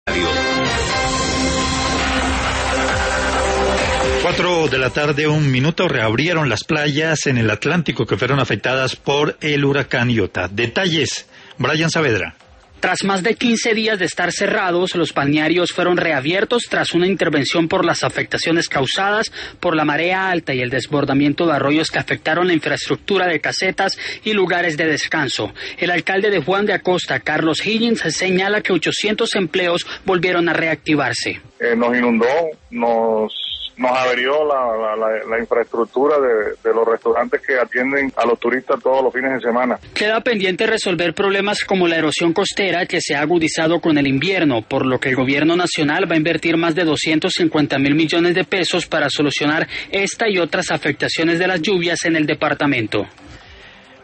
4 de la tarde, 1 minuto, reabrieron las playas en el Atlántico que fueron afectadas por el huracán Iota. Detalles, Brian Saavedra. Tras más de 15 días de estar cerrados, los balnearios fueron reabiertos tras una intervención por las afectaciones causadas por la marea alta y el desbordamiento de arroyos que afectaron la infraestructura de casetas y lugares de descanso. El alcalde de Juan de Acosta, Carlos Higgins, señala que 800 empleos volvieron a reactivarse. Nos inundó, nos averió la infraestructura de los restaurantes que atienden a los turistas todos los fines de semana. Queda pendiente resolver problemas como la erosión costera que se ha agudizado con el invierno, por lo que el gobierno nacional va a invertir más de 250.000 millones de pesos para solucionar esta y otras afectaciones de las lluvias en el departamento.